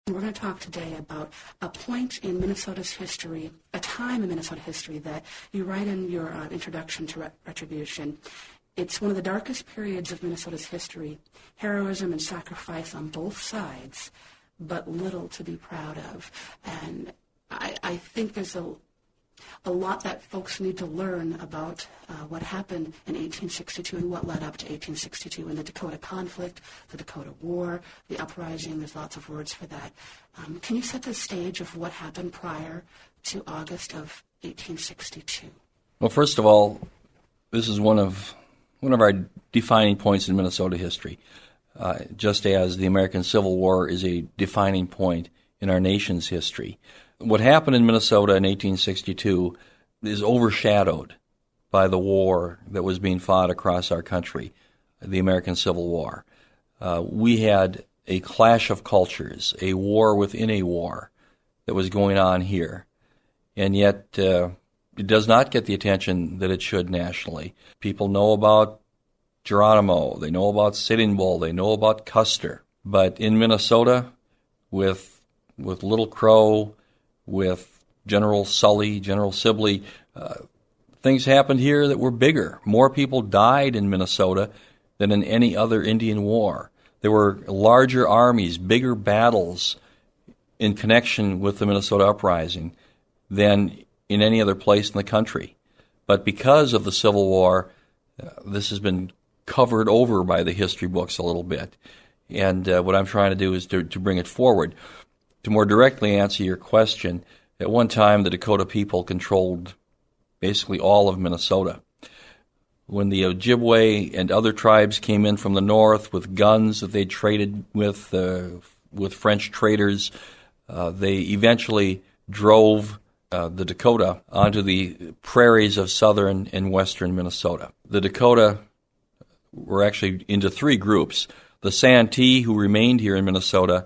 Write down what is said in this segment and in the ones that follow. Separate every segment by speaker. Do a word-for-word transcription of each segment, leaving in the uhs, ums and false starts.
Speaker 1: We're going to talk today about a point in Minnesota's history, a time in Minnesota history that you write in your uh, introduction to Retribution. It's one of the darkest periods of Minnesota's history, heroism and sacrifice on both sides, but little to be proud of. And I, I think there's a, a lot that folks need to learn about uh, what happened in eighteen sixty-two and what led up to eighteen sixty-two in the Dakota conflict, the Dakota War, the uprising. There's lots of words for that. Um, can you set the stage of what happened prior to August of eighteen sixty-two?
Speaker 2: Well, first of all, this is one of one of our defining points in Minnesota history, uh, just as the American Civil War is a defining point in our nation's history. What happened in Minnesota in eighteen sixty-two is overshadowed by the war that was being fought across our country, the American Civil War. Uh, we had a clash of cultures, a war within a war that was going on here, and yet uh, it does not get the attention that it should nationally. People know about Geronimo, they know about Sitting Bull, they know about Custer, but in Minnesota, with with Little Crow, with General Sully, General Sibley, uh, things happened here that were bigger. More people died in Minnesota than in any other Indian war. There were larger armies, bigger battles in connection with the Minnesota Uprising than in any other place in the country. But because of the Civil War, uh, this has been covered over by the history books a little bit. And uh, what I'm trying to do is to, to bring it forward. To more directly answer your question, at one time the Dakota people controlled basically all of Minnesota. When the Ojibwe and other tribes came in from the north with guns that they traded with uh, with French traders, uh, they eventually drove uh, the Dakota onto the prairies of southern and western Minnesota. The Dakota were actually into three groups. The Santee, who remained here in Minnesota,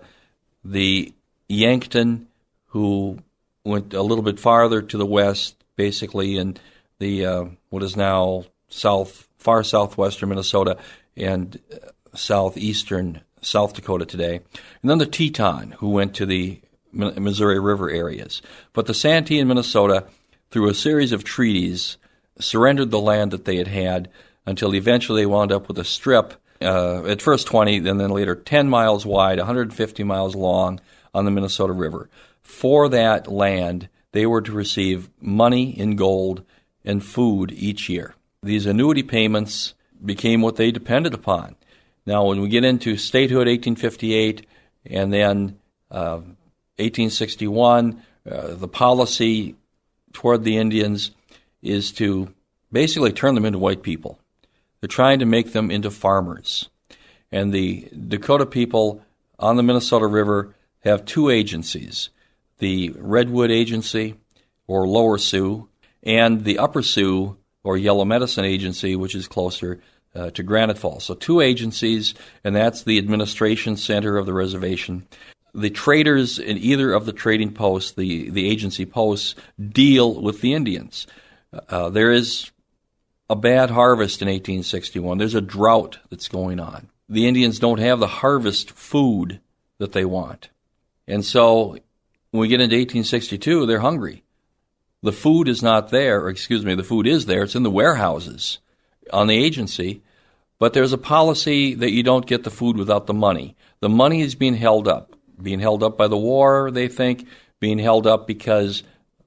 Speaker 2: the Yankton, who went a little bit farther to the west, basically in the uh, what is now south, far southwestern Minnesota and uh, southeastern South Dakota today, and then the Teton, who went to the Missouri River areas. But the Santee in Minnesota, through a series of treaties, surrendered the land that they had had until eventually they wound up with a strip, uh, at first twenty, and then later ten miles wide, one hundred fifty miles long, on the Minnesota River. For that land, they were to receive money in gold and food each year. These annuity payments became what they depended upon. Now, when we get into statehood, eighteen fifty-eight, and then uh, eighteen sixty-one, uh, the policy toward the Indians is to basically turn them into white people. They're trying to make them into farmers. And the Dakota people on the Minnesota River have two agencies, the Redwood Agency, or Lower Sioux, and the Upper Sioux, or Yellow Medicine Agency, which is closer uh, to Granite Falls. So two agencies, and that's the administration center of the reservation. The traders in either of the trading posts, the, the agency posts, deal with the Indians. Uh, there is a bad harvest in eighteen sixty-one. There's a drought that's going on. The Indians don't have the harvest food that they want. And so when we get into eighteen sixty-two, they're hungry. The food is not there, or excuse me, the food is there. It's in the warehouses on the agency, but there's a policy that you don't get the food without the money. The money is being held up, being held up by the war, they think, being held up because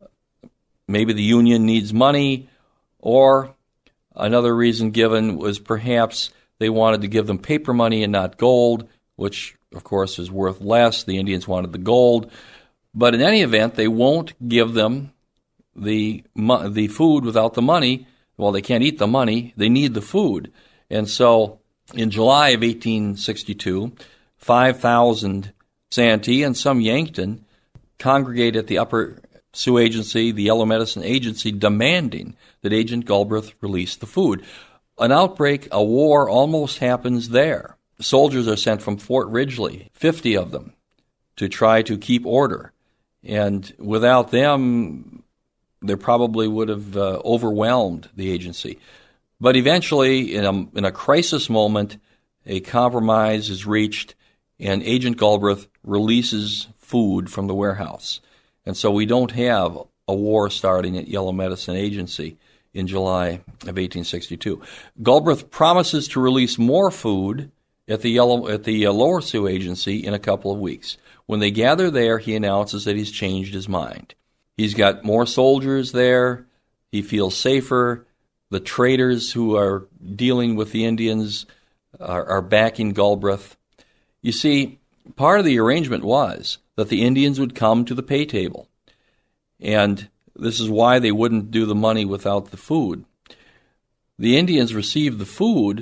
Speaker 2: maybe the Union needs money, or another reason given was perhaps they wanted to give them paper money and not gold, which of course is worth less. The Indians wanted the gold. But in any event, they won't give them the the food without the money. Well, they can't eat the money. They need the food. And so in July of eighteen sixty-two, five thousand Santee and some Yankton congregate at the Upper Sioux Agency, the Yellow Medicine Agency, demanding that Agent Galbraith release the food. An outbreak, a war almost happens there. Soldiers are sent from Fort Ridgely, fifty of them, to try to keep order. And without them, they probably would have uh, overwhelmed the agency. But eventually, in a, in a crisis moment, a compromise is reached, and Agent Galbraith releases food from the warehouse. And so we don't have a war starting at Yellow Medicine Agency in July of eighteen sixty-two. Galbraith promises to release more food at the Yellow at the uh, Lower Sioux Agency in a couple of weeks. When they gather there, he announces that he's changed his mind. He's got more soldiers there. He feels safer. The traders who are dealing with the Indians are, are backing Galbraith. You see, part of the arrangement was that the Indians would come to the pay table. And this is why they wouldn't do the money without the food. The Indians received the food,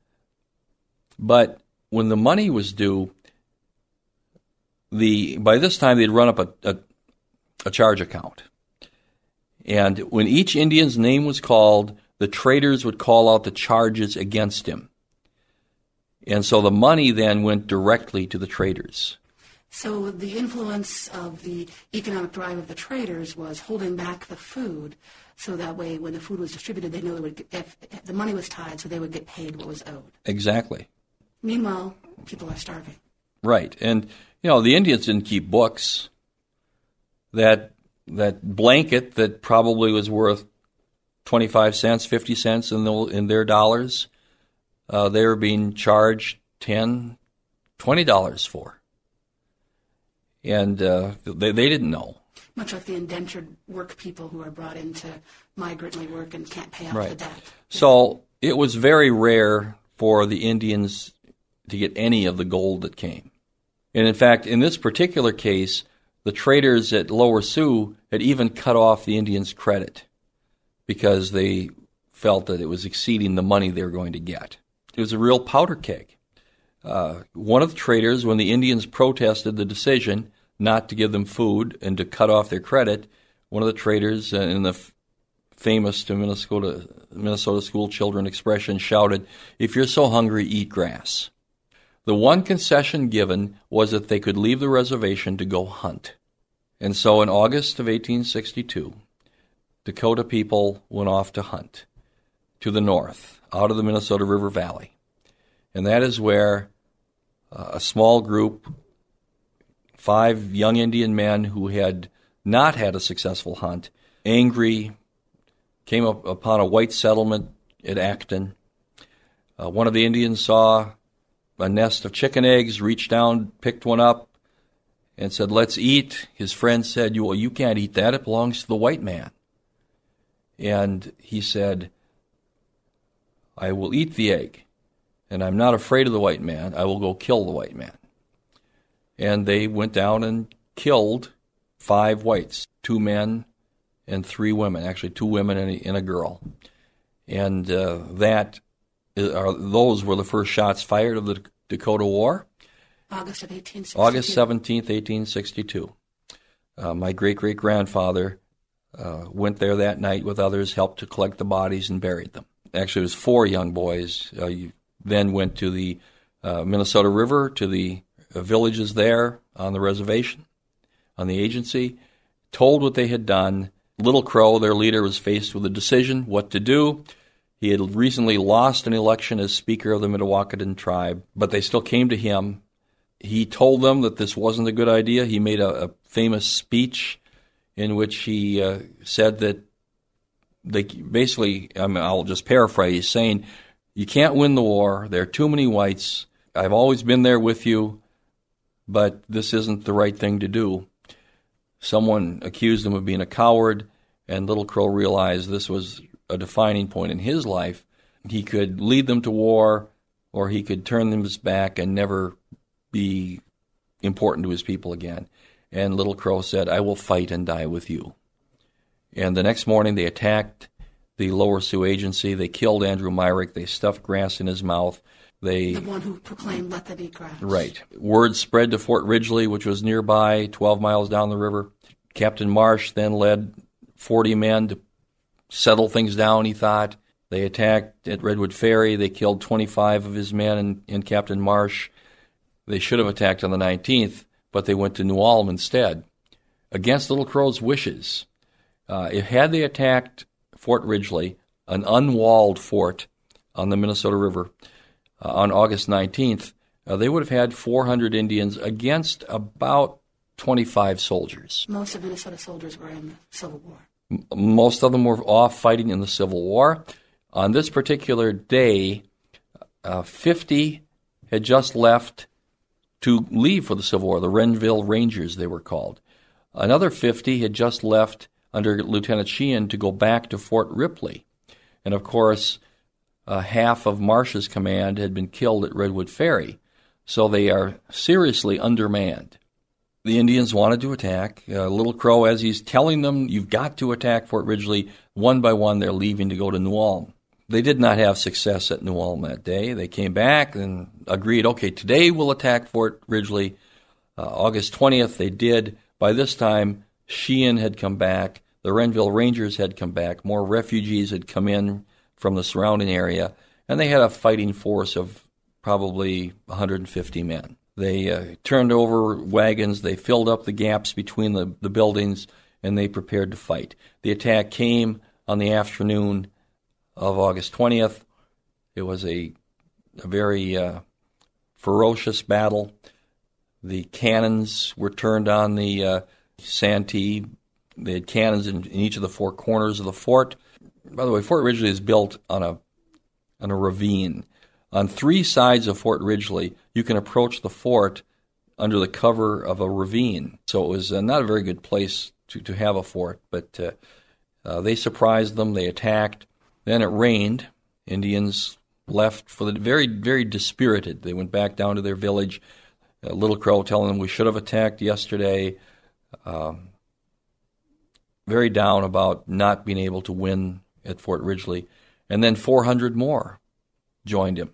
Speaker 2: but when the money was due, the by this time they'd run up a, a, a charge account. And when each Indian's name was called, the traders would call out the charges against him. And so the money then went directly to the traders.
Speaker 1: So the influence of the economic drive of the traders was holding back the food, so that way when the food was distributed, they knew they would get, if, if the money was tied, so they would get paid what was owed.
Speaker 2: Exactly.
Speaker 1: Meanwhile, people are starving.
Speaker 2: Right. And, you know, the Indians didn't keep books. That that blanket that probably was worth twenty-five cents, fifty cents in, the, in their dollars, uh, they were being charged ten, twenty dollars for. And uh, they, they didn't know.
Speaker 1: Much like the indentured work people who are brought in to migrantly work and can't pay off
Speaker 2: right.
Speaker 1: the debt.
Speaker 2: So it was very rare for the Indians to get any of the gold that came. And in fact, in this particular case, the traders at Lower Sioux had even cut off the Indians' credit because they felt that it was exceeding the money they were going to get. It was a real powder keg. Uh, one of the traders, when the Indians protested the decision not to give them food and to cut off their credit, one of the traders, uh, in the f- famous to Minnesota, Minnesota school children expression, shouted, "If you're so hungry, eat grass." The one concession given was that they could leave the reservation to go hunt. And so in August of eighteen sixty-two, Dakota people went off to hunt to the north, out of the Minnesota River Valley. And that is where uh, a small group, five young Indian men who had not had a successful hunt, angry, came up upon a white settlement at Acton. Uh, one of the Indians saw a nest of chicken eggs, reached down, picked one up, and said, "Let's eat." His friend said, "You, well, you can't eat that. It belongs to the white man." And he said, "I will eat the egg, and I'm not afraid of the white man. I will go kill the white man." And they went down and killed five whites, two men and three women, actually two women and a, and a girl. And uh, that Are, those were the first shots fired of the Dakota War.
Speaker 1: August of eighteen sixty-two.
Speaker 2: August seventeenth, eighteen sixty-two. Uh, my great-great-grandfather uh, went there that night with others, helped to collect the bodies and buried them. Actually, it was four young boys. Uh, you then went to the uh, Minnesota River, to the uh, villages there on the reservation, on the agency, told what they had done. Little Crow, their leader, was faced with a decision what to do. He had recently lost an election as Speaker of the Mdewakanton tribe, but they still came to him. He told them that this wasn't a good idea. He made a, a famous speech in which he uh, said that they basically, I mean, I'll just paraphrase, saying, "You can't win the war. There are too many whites. I've always been there with you, but this isn't the right thing to do." Someone accused him of being a coward, and Little Crow realized this was a defining point in his life. He could lead them to war, or he could turn them back and never be important to his people again. And Little Crow said, "I will fight and die with you." And the next morning they attacked the Lower Sioux Agency. They killed Andrew Myrick. They stuffed grass in his mouth. They
Speaker 1: The one who proclaimed, "Let them eat grass."
Speaker 2: Right. Word spread to Fort Ridgely, which was nearby, twelve miles down the river. Captain Marsh then led forty men to settle things down, he thought. They attacked at Redwood Ferry. They killed twenty-five of his men and, and Captain Marsh. They should have attacked on the nineteenth, but they went to New Ulm instead, against Little Crow's wishes. Uh, if had they attacked Fort Ridgely, an unwalled fort on the Minnesota River, uh, on August nineteenth, uh, they would have had four hundred Indians against about twenty-five soldiers.
Speaker 1: Most of Minnesota soldiers were in the Civil War.
Speaker 2: M- most of them were off fighting in the Civil War. On this particular day, uh, fifty had just left to leave for the Civil War, the Renville Rangers they were called. Another fifty had just left under Lieutenant Sheehan to go back to Fort Ripley. And of course, uh, half of Marsh's command had been killed at Redwood Ferry. So they are seriously undermanned. The Indians wanted to attack. Uh, Little Crow, as he's telling them, you've got to attack Fort Ridgely, one by one they're leaving to go to New Ulm. They did not have success at New Ulm that day. They came back and agreed, okay, today we'll attack Fort Ridgely. Uh, August twentieth they did. By this time, Sheehan had come back. The Renville Rangers had come back. More refugees had come in from the surrounding area. And they had a fighting force of probably one hundred fifty men. They uh, turned over wagons. They filled up the gaps between the, the buildings, and they prepared to fight. The attack came on the afternoon of August twentieth. It was a, a very uh, ferocious battle. The cannons were turned on the uh, Santee. They had cannons in, in each of the four corners of the fort. By the way, Fort Ridgely is built on a on a ravine. On three sides of Fort Ridgely, you can approach the fort under the cover of a ravine. So it was uh, not a very good place to, to have a fort, but uh, uh, they surprised them. They attacked. Then it rained. Indians left for the very, very dispirited. They went back down to their village. Uh, Little Crow telling them, we should have attacked yesterday. Um, very down about not being able to win at Fort Ridgely. And then four hundred more joined him.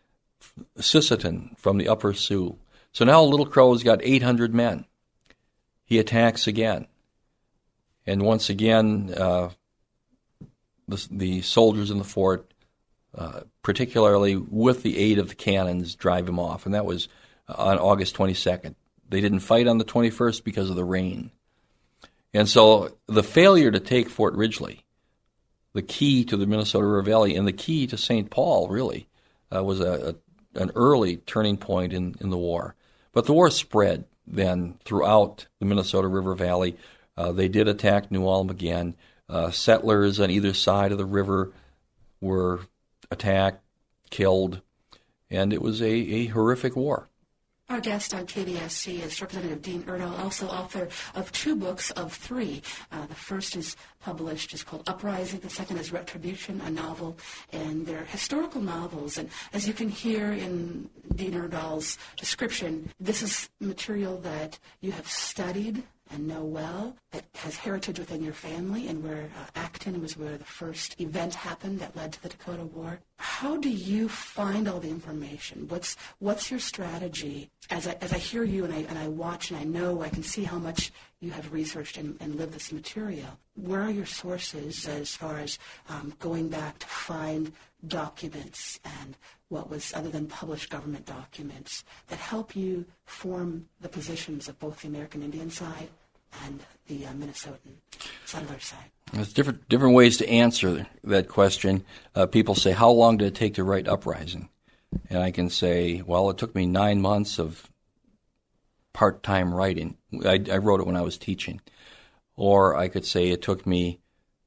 Speaker 2: Sisseton from the Upper Sioux. So now Little Crow's got eight hundred men. He attacks again. And once again, uh, the, the soldiers in the fort, uh, particularly with the aid of the cannons, drive him off. And that was on August twenty-second. They didn't fight on the twenty-first because of the rain. And so the failure to take Fort Ridgely, the key to the Minnesota River Valley and the key to Saint Paul, really, uh, was a, a an early turning point in, in the war. But the war spread then throughout the Minnesota River Valley. Uh, they did attack New Ulm again. Uh, settlers on either side of the river were attacked, killed, and it was a, a horrific war.
Speaker 1: Our guest on K B S C is Representative Dean Erdahl, also author of two books of three. Uh, the first is published, is called Uprising. The second is Retribution, a novel. And they're historical novels. And as you can hear in Dean Erdahl's description, this is material that you have studied and know well, that has heritage within your family, and where uh, Acton was where the first event happened that led to the Dakota War. How do you find all the information? What's what's your strategy? As I, as I hear you and I, and I watch and I know, I can see how much you have researched and, and lived this material. Where are your sources as far as um, going back to find documents and what was, other than published government documents, that help you form the positions of both the American Indian side and the uh, Minnesotan settler side?
Speaker 2: There's different different ways to answer that question. Uh, people say, how long did it take to write Uprising? And I can say, well, it took me nine months of part-time writing. I, I wrote it when I was teaching. Or I could say it took me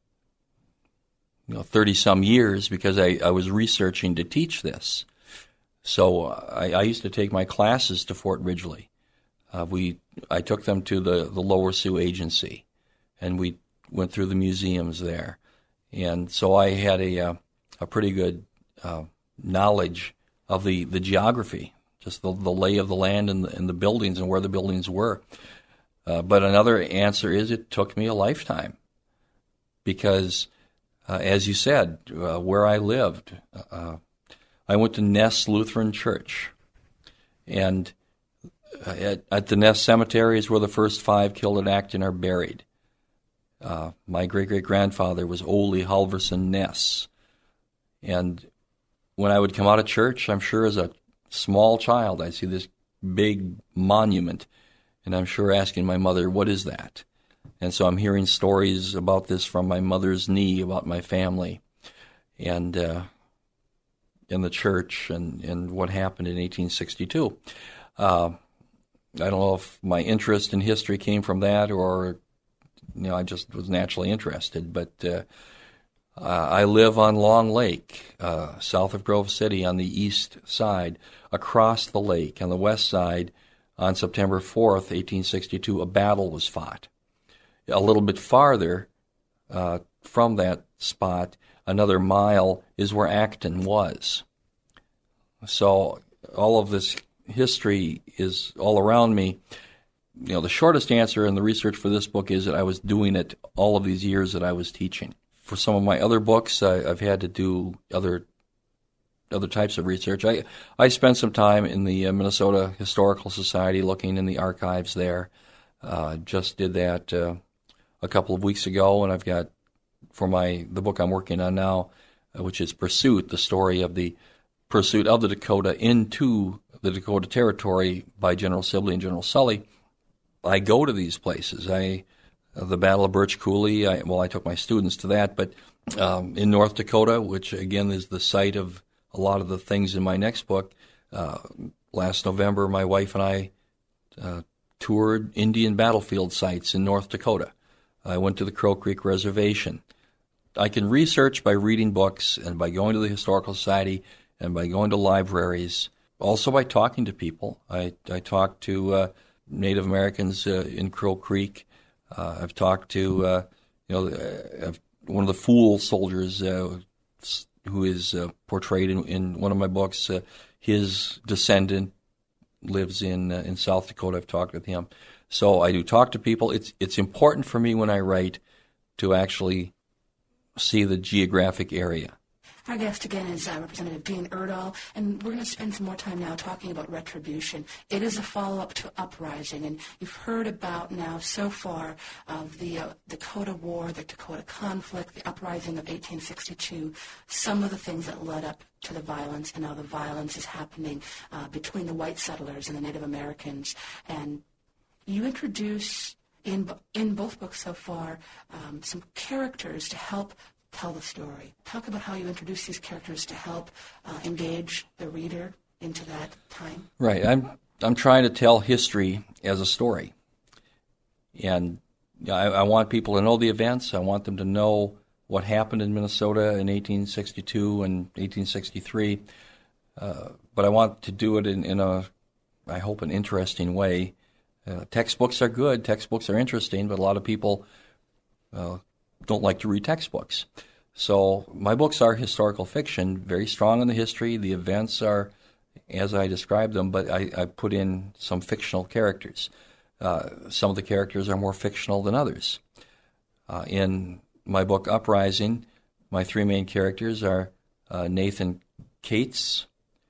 Speaker 2: you know, thirty-some years because I, I was researching to teach this. So I, I used to take my classes to Fort Ridgely. Uh, we I took them to the, the Lower Sioux Agency, and we went through the museums there. And so I had a uh, a pretty good uh, knowledge of the, the geography, just the, the lay of the land and the, and the buildings and where the buildings were. Uh, but another answer is it took me a lifetime because, uh, as you said, uh, where I lived, uh, I went to Ness Lutheran Church. And at, at the Ness Cemetery is where the first five killed at Acton are buried. Uh, my great-great-grandfather was Ole Halverson Ness. And when I would come out of church, I'm sure as a small child, I'd see this big monument. And I'm sure asking my mother, what is that? And so I'm hearing stories about this from my mother's knee, about my family, and uh, in the church, and, and what happened in eighteen sixty-two. Uh, I don't know if my interest in history came from that or, you know, I just was naturally interested. But uh, uh, I live on Long Lake, uh, south of Grove City on the east side. Across the lake on the west side, on September fourth, eighteen sixty-two, a battle was fought. A little bit farther uh, from that spot, another mile, is where Acton was. So all of this history is all around me. You know, the shortest answer in the research for this book is that I was doing it all of these years that I was teaching. For some of my other books, I, I've had to do other other types of research. I, I spent some time in the uh, Minnesota Historical Society looking in the archives there. Uh, just did that uh, a couple of weeks ago, and I've got, for my the book I'm working on now, uh, which is Pursuit, the story of the pursuit of the Dakota into the Dakota Territory by General Sibley and General Sully. I go to these places. I uh, the Battle of Birch Coulee, I, well, I took my students to that, but um, in North Dakota, which again is the site of a lot of the things in my next book, uh, last November, my wife and I uh, toured Indian battlefield sites in North Dakota. I went to the Crow Creek Reservation. I can research by reading books and by going to the Historical Society and by going to libraries, also by talking to people. I, I talked to uh, Native Americans uh, in Crow Creek. Uh, I've talked to, uh, you know, uh, one of the Fool soldiers uh, who is uh, portrayed in, in one of my books. Uh, his descendant lives in uh, in South Dakota. I've talked with him. So I do talk to people. It's it's important for me when I write to actually see the geographic area.
Speaker 1: Our guest again is uh, Representative Dean Erdahl, and we're going to spend some more time now talking about retribution. It is a follow-up to Uprising, and you've heard about now so far of the uh, Dakota War, the Dakota conflict, the Uprising of eighteen sixty-two, some of the things that led up to the violence, and how the violence is happening uh, between the white settlers and the Native Americans. And you introduce in in both books so far um, some characters to help tell the story. Talk about how you introduce these characters to help uh, engage the reader into that time.
Speaker 2: Right. I'm I'm trying to tell history as a story, and I, I want people to know the events. I want them to know what happened in Minnesota in eighteen sixty-two and eighteen sixty-three. Uh, but I want to do it in, in a, I hope, an interesting way. Uh, textbooks are good. Textbooks are interesting, but a lot of people uh, don't like to read textbooks. So my books are historical fiction, very strong in the history. The events are as I describe them, but I, I put in some fictional characters. Uh, some of the characters are more fictional than others. Uh, in my book Uprising, my three main characters are uh, Nathan Cates.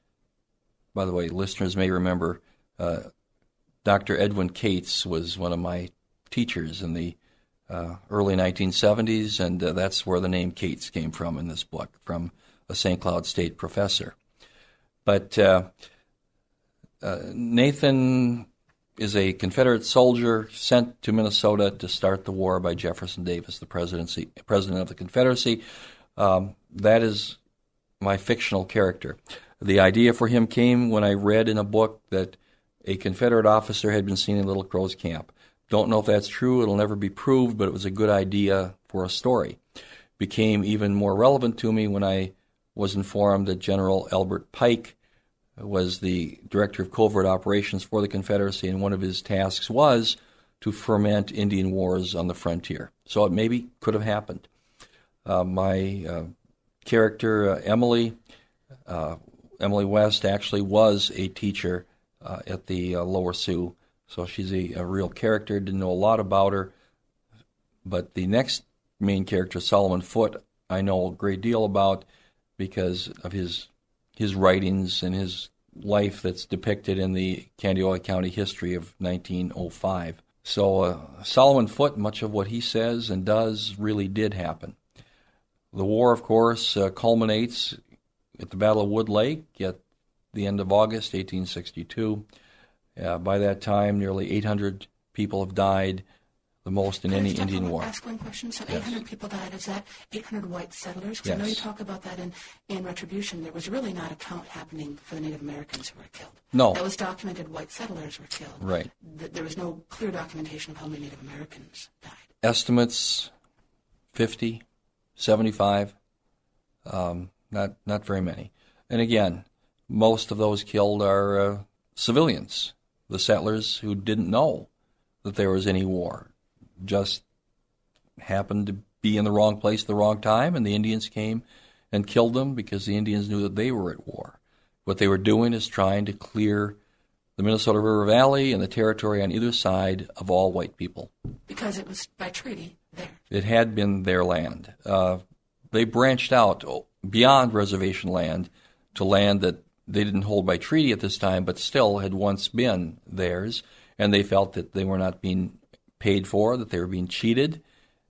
Speaker 2: By the way, listeners may remember uh, Doctor Edwin Cates was one of my teachers in the uh, early nineteen seventies, and uh, that's where the name Cates came from in this book, from a Saint Cloud State professor. But uh, uh, Nathan is a Confederate soldier sent to Minnesota to start the war by Jefferson Davis, the presidency, president of the Confederacy. Um, that is my fictional character. The idea for him came when I read in a book that a Confederate officer had been seen in Little Crow's camp. Don't know if that's true. It'll never be proved, but it was a good idea for a story. Became even more relevant to me when I was informed that General Albert Pike was the director of covert operations for the Confederacy, and one of his tasks was to foment Indian wars on the frontier. So it maybe could have happened. Uh, my uh, character, uh, Emily, uh, Emily West, actually was a teacher uh, at the uh, Lower Sioux. So she's a, a real character. Didn't know a lot about her. But the next main character, Solomon Foote, I know a great deal about because of his his writings and his life that's depicted in the Candiota County history of nineteen oh five. So uh, Solomon Foote, much of what he says and does really did happen. The war, of course, uh, culminates at the Battle of Wood Lake at the end of August eighteen sixty-two. Uh, by that time, nearly eight hundred people have died. the most in
Speaker 1: Can
Speaker 2: any
Speaker 1: I stop
Speaker 2: Indian
Speaker 1: for
Speaker 2: war.
Speaker 1: Ask one question. So
Speaker 2: Yes.
Speaker 1: eight hundred people died. Is that eight hundred white settlers? Because
Speaker 2: Yes.
Speaker 1: I know you talk about that in, in Retribution. There was really not a count happening for the Native Americans who were killed.
Speaker 2: No.
Speaker 1: That was documented. White settlers were killed.
Speaker 2: Right.
Speaker 1: Th- there was no clear documentation of how many Native Americans died.
Speaker 2: Estimates, fifty, seventy-five, um, not not very many. And again, most of those killed are uh, civilians, the settlers who didn't know that there was any war, just happened to be in the wrong place at the wrong time, and the Indians came and killed them because the Indians knew that they were at war. What they were doing is trying to clear the Minnesota River Valley and the territory on either side of all white people.
Speaker 1: Because it was by treaty there.
Speaker 2: It had been their land. Uh, they branched out beyond reservation land to land that they didn't hold by treaty at this time, but still had once been theirs, and they felt that they were not being paid for, that they were being cheated,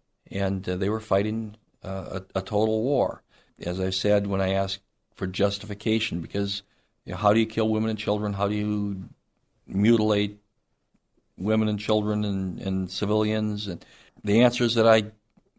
Speaker 2: and uh, they were fighting uh, a, a total war. As I said when I asked for justification, because you know, how do you kill women and children? How do you mutilate women and children and, and civilians? And the answers that I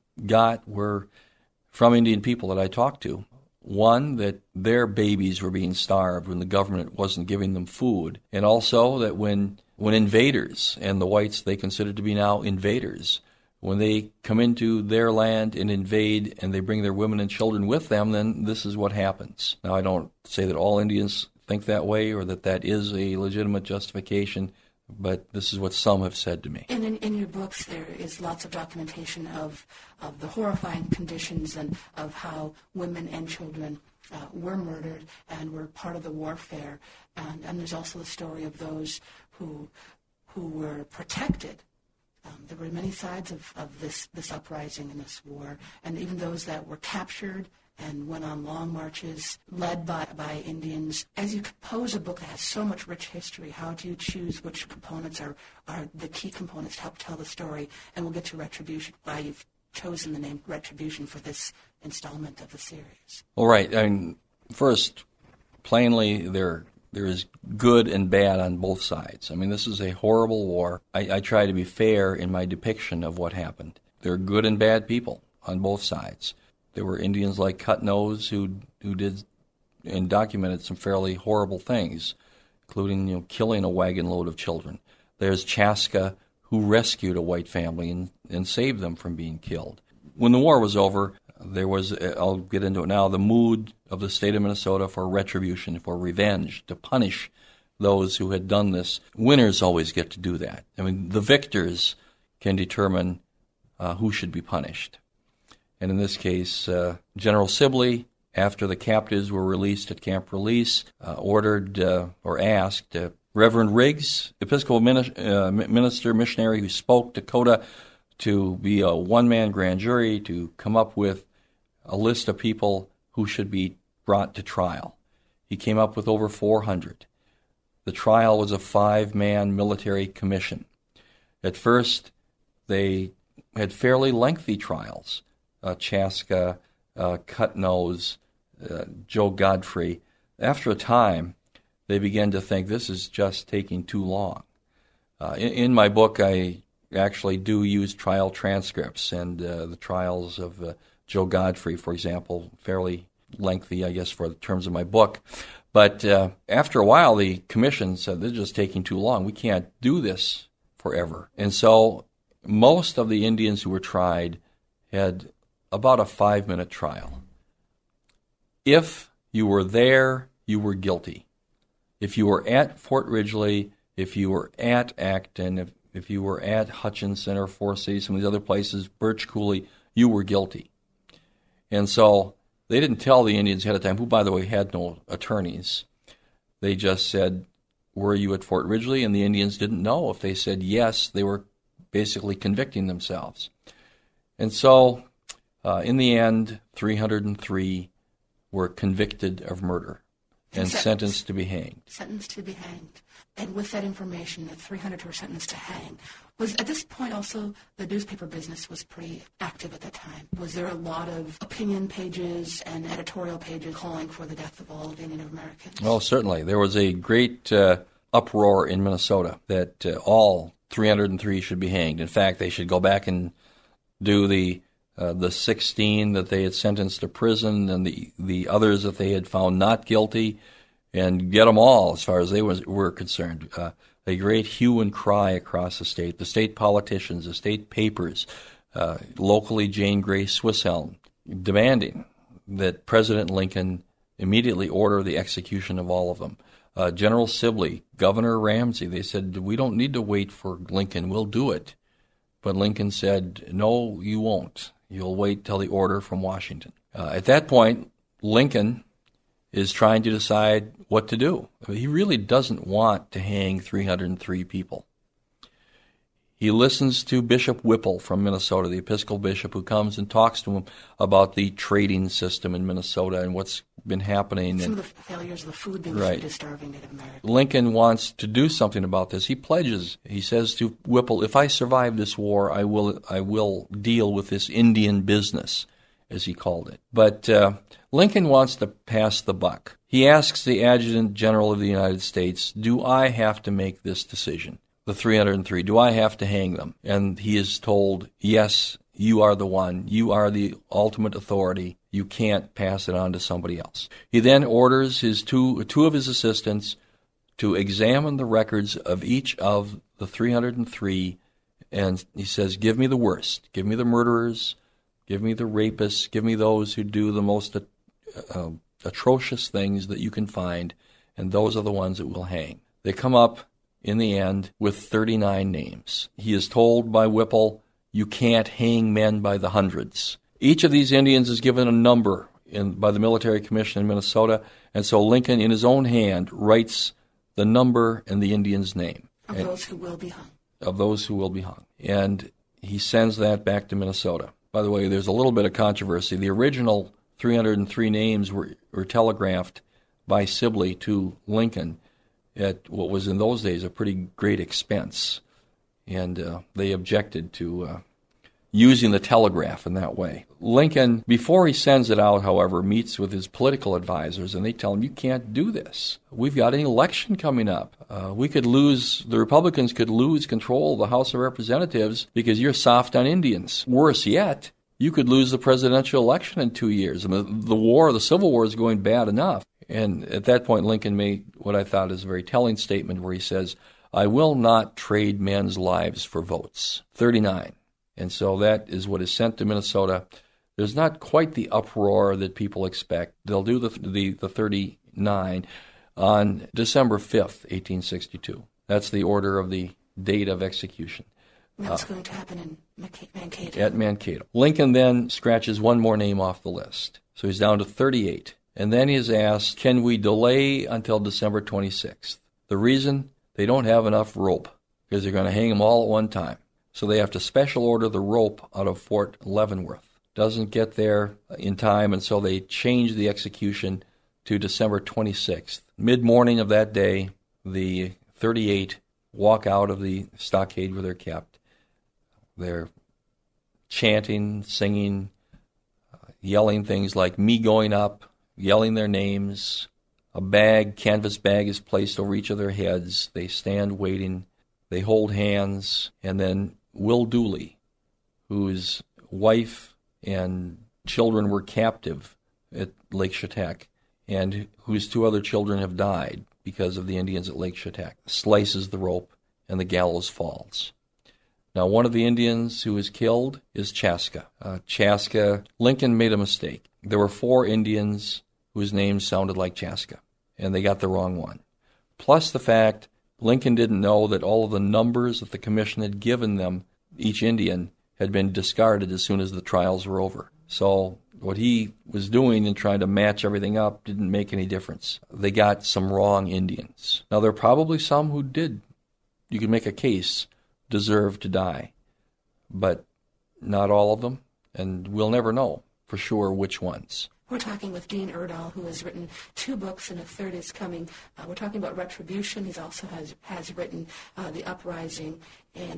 Speaker 2: got were from Indian people that I talked to. One, that their babies were being starved when the government wasn't giving them food, and also that when when invaders, and the whites they considered to be now invaders, when they come into their land and invade and they bring their women and children with them, then this is what happens. Now, I don't say that all Indians think that way or that that is a legitimate justification, but this is what some have said to me.
Speaker 1: And in, in your books, there is lots of documentation of, of the horrifying conditions and of how women and children uh, were murdered and were part of the warfare. And, and there's also the story of those who who were protected. Um, there were many sides of, of this, this uprising and this war, and even those that were captured and went on long marches led by, by Indians. As you compose a book that has so much rich history, how do you choose which components are, are the key components to help tell the story? And we'll get to Retribution, why you've chosen the name Retribution for this installment of the series.
Speaker 2: Well, right. I mean, first, plainly, there there is good and bad on both sides. I mean, this is a horrible war. I, I try to be fair in my depiction of what happened. There are good and bad people on both sides. There were Indians like Cut Nose who who did and documented some fairly horrible things, including you know killing a wagon load of children. There's Chaska who rescued a white family and, and saved them from being killed. When the war was over, there was, I'll get into it now, the mood of the state of Minnesota for retribution, for revenge, to punish those who had done this. Winners always get to do that. I mean, the victors can determine uh, who should be punished. And in this case, uh, General Sibley, after the captives were released at Camp Release, uh, ordered uh, or asked uh, Reverend Riggs, Episcopal minister, missionary who spoke Dakota, to be a one-man grand jury to come up with a list of people who should be brought to trial. He came up with over four hundred. The trial was a five-man military commission. At first, they had fairly lengthy trials. Uh, Chaska, uh, Cut Nose, uh, Joe Godfrey. After a time, they began to think this is just taking too long. Uh, in, in my book, I actually do use trial transcripts, and uh, the trials of uh, Joe Godfrey, for example, fairly lengthy, I guess, for the terms of my book. But uh, after a while, the commission said, this is just taking too long. We can't do this forever. And so most of the Indians who were tried had about a five-minute trial. If you were there, you were guilty. If you were at Fort Ridgely, if you were at Acton, if, if you were at Hutchinson or Forest City, some of these other places, Birch Coulee, you were guilty. And so they didn't tell the Indians ahead of time, who, by the way, had no attorneys. They just said, were you at Fort Ridgely? And the Indians didn't know. If they said yes, they were basically convicting themselves. And so, uh, in the end, three hundred three were convicted of murder and, and sentenced, sentenced to be hanged.
Speaker 1: Sentenced to be hanged. And with that information, the three hundred were sentenced to hang. Was at this point also the newspaper business was pretty active at that time? Was there a lot of opinion pages and editorial pages calling for the death of all the Native Americans?
Speaker 2: Well, certainly. There was a great uh, uproar in Minnesota that uh, all three hundred three should be hanged. In fact, they should go back and do the uh, the sixteen that they had sentenced to prison and the, the others that they had found not guilty, and get them all as far as they was, were concerned. Uh, a great hue and cry across the state. The state politicians, the state papers, uh, locally Jane Grey Swisselm, demanding that President Lincoln immediately order the execution of all of them. Uh, General Sibley, Governor Ramsey, they said, we don't need to wait for Lincoln, we'll do it. But Lincoln said, no, you won't. You'll wait till the order from Washington. Uh, at that point, Lincoln is trying to decide what to do. He really doesn't want to hang three hundred three people. He listens to Bishop Whipple from Minnesota, the Episcopal bishop, who comes and talks to him about the trading system in Minnesota and what's been happening.
Speaker 1: Some
Speaker 2: and,
Speaker 1: of the failures of the food being
Speaker 2: right.
Speaker 1: to starving Native Americans.
Speaker 2: Lincoln wants to do something about this. He pledges. He says to Whipple, if I survive this war, I will I will deal with this Indian business, as he called it. But uh, Lincoln wants to pass the buck. He asks the Adjutant General of the United States, do I have to make this decision? The three hundred three, do I have to hang them? And he is told, yes, you are the one. You are the ultimate authority. You can't pass it on to somebody else. He then orders his two two of his assistants to examine the records of each of the three hundred three, and he says, give me the worst. Give me the murderers. Give me the rapists. Give me those who do the most uh, atrocious things that you can find, and those are the ones that will hang. They come up in the end with thirty-nine names. He is told by Whipple, you can't hang men by the hundreds. Each of these Indians is given a number in, by the Military Commission in Minnesota, and so Lincoln, in his own hand, writes the number and the Indian's name.
Speaker 1: Of
Speaker 2: and,
Speaker 1: those who will be hung.
Speaker 2: Of those who will be hung. And he sends that back to Minnesota. By the way, there's a little bit of controversy. The original three hundred three names were, were telegraphed by Sibley to Lincoln at what was in those days a pretty great expense. And uh, they objected to uh, using the telegraph in that way. Lincoln, before he sends it out, however, meets with his political advisors, and they tell him, you can't do this. We've got an election coming up. Uh, we could lose, the Republicans could lose control of the House of Representatives because you're soft on Indians. Worse yet, you could lose the presidential election in two years. I mean, the war, the Civil War is going bad enough. And at that point, Lincoln made what I thought is a very telling statement where he says, I will not trade men's lives for votes. thirty-nine. And so that is what is sent to Minnesota. There's not quite the uproar that people expect. They'll do the the, the thirty-nine on December fifth, eighteen sixty-two. That's the order of the date of execution.
Speaker 1: That's uh, going to happen in Mankato.
Speaker 2: At Mankato. Lincoln then scratches one more name off the list. So he's down to thirty-eight. And then he's asked, can we delay until December twenty-sixth? The reason? They don't have enough rope because they're going to hang them all at one time. So they have to special order the rope out of Fort Leavenworth. Doesn't get there in time, and so they change the execution to December twenty-sixth. Mid-morning of that day, the thirty-eight walk out of the stockade where they're kept. They're chanting, singing, uh, yelling things like me going up, yelling their names. A bag, canvas bag, is placed over each of their heads. They stand waiting. They hold hands. And then Will Dooley, whose wife and children were captive at Lake Shetek, and whose two other children have died because of the Indians at Lake Shetek, slices the rope, and the gallows falls. Now, one of the Indians who is killed is Chaska. Uh, Chaska, Lincoln made a mistake. There were four Indians whose names sounded like Chaska, and they got the wrong one. Plus the fact Lincoln didn't know that all of the numbers that the commission had given them, each Indian, had been discarded as soon as the trials were over. So what he was doing in trying to match everything up didn't make any difference. They got some wrong Indians. Now, there are probably some who did, you could make a case, deserve to die, but not all of them, and we'll never know for sure which ones.
Speaker 1: We're talking with Dean Erdahl, who has written two books, and a third is coming. Uh, we're talking about Retribution. He also has has written uh, The Uprising, and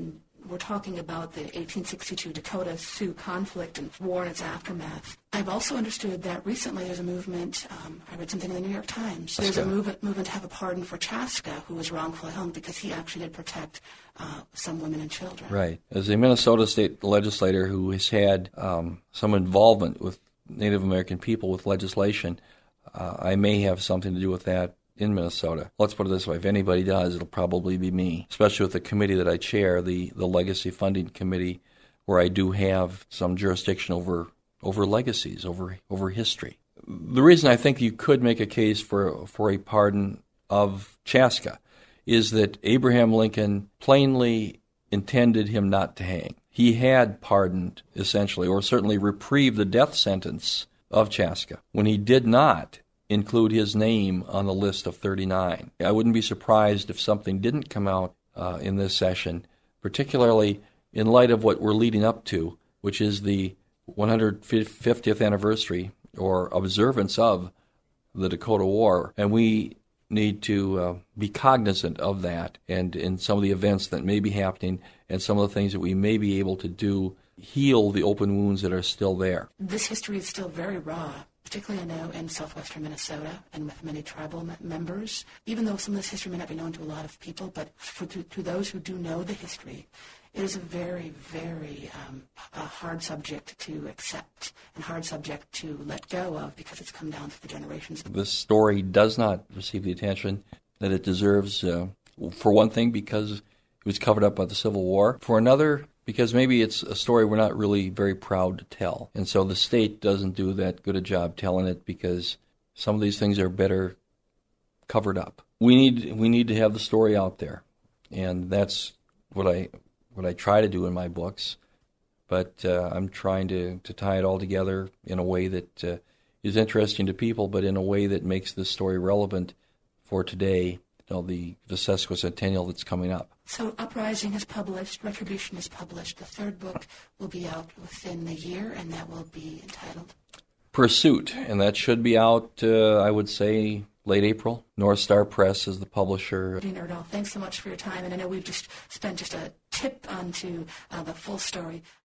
Speaker 1: we're talking about the eighteen sixty-two Dakota-Sioux conflict and war and its aftermath. I've also understood that recently there's a movement, um, I read something in the New York Times, there's a movement, movement to have a pardon for Chaska, who was wrongfully hung because he actually did protect uh, some women and children.
Speaker 2: Right. As a Minnesota state legislator who has had um, some involvement with Native American people with legislation, uh, I may have something to do with that in Minnesota. Let's put it this way, if anybody does, it'll probably be me, especially with the committee that I chair, the, the Legacy Funding Committee, where I do have some jurisdiction over over legacies, over over history. The reason I think you could make a case for for a pardon of Chaska is that Abraham Lincoln plainly intended him not to hang. He had pardoned, essentially, or certainly reprieved the death sentence of Chaska when he did not include his name on the list of thirty-nine. I wouldn't be surprised if something didn't come out uh, in this session, particularly in light of what we're leading up to, which is the one hundred fiftieth anniversary or observance of the Dakota War. And we need to uh, be cognizant of that and in some of the events that may be happening and some of the things that we may be able to do, heal the open wounds that are still there.
Speaker 1: This history is still very raw, particularly I know in southwestern Minnesota and with many tribal m- members, even though some of this history may not be known to a lot of people, but for, to, to those who do know the history, it is a very, very um, a hard subject to accept and hard subject to let go of because it's come down through the generations.
Speaker 2: This story does not receive the attention that it deserves, uh, for one thing, because it was covered up by the Civil War. For another, because maybe it's a story we're not really very proud to tell. And so the state doesn't do that good a job telling it because some of these things are better covered up. We need we need to have the story out there. And that's what I what I try to do in my books. But uh, I'm trying to, to tie it all together in a way that uh, is interesting to people, but in a way that makes this story relevant for today, you know, the, the sesquicentennial that's coming up.
Speaker 1: So Uprising is published, Retribution is published. The third book will be out within the year, and that will be entitled
Speaker 2: Pursuit, and that should be out, uh, I would say, late April. North Star Press is the publisher.
Speaker 1: Dean Erdahl, thanks so much for your time, and I know we've just spent just a tip onto uh, the full story.